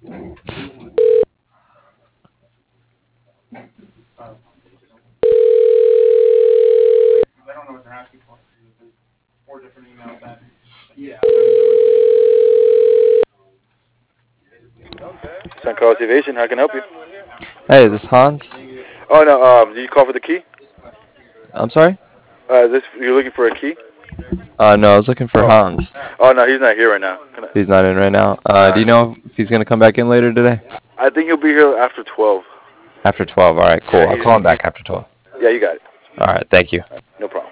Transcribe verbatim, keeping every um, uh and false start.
Sun Coast Aviation, how can I help you? Hey, is this Hans? Oh no, um, did you call for the key? I'm sorry? Uh, this you're looking for a key? Uh, no, I was looking for Oh, Hans. oh no, he's not here right now. Can He's not in right now. I, Uh, do uh, you know if he's gonna come back in later today? I think he'll be here after twelve. After twelve. All right, cool. Yeah, I'll he's, call him he, back after twelve. yeah, you got it. All right, thank you. No problem.